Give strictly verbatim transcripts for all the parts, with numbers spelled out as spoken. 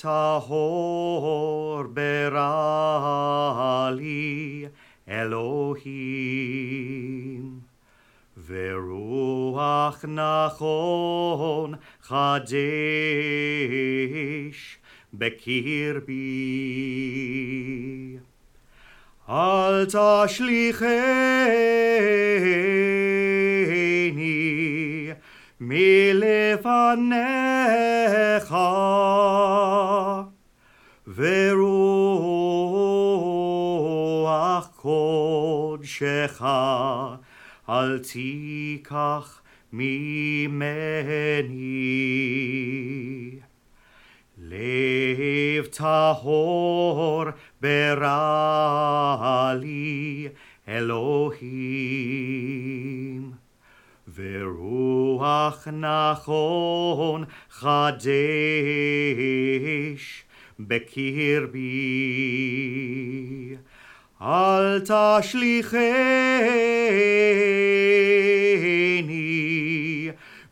טהור ברא לי אלוהים, ורוח נכון חדש בקרבי. אל תשליכני מלפניך, ורוח קודשך אל תיקח ממני. לב טהור ברא לי אלוהים, ורוח נכון חדש בקרבי. אל תשליכני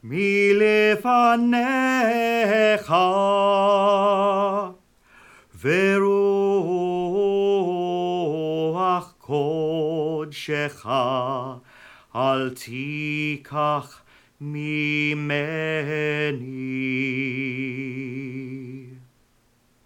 מלפניך, ורוח קודשך אל תיקח ממני.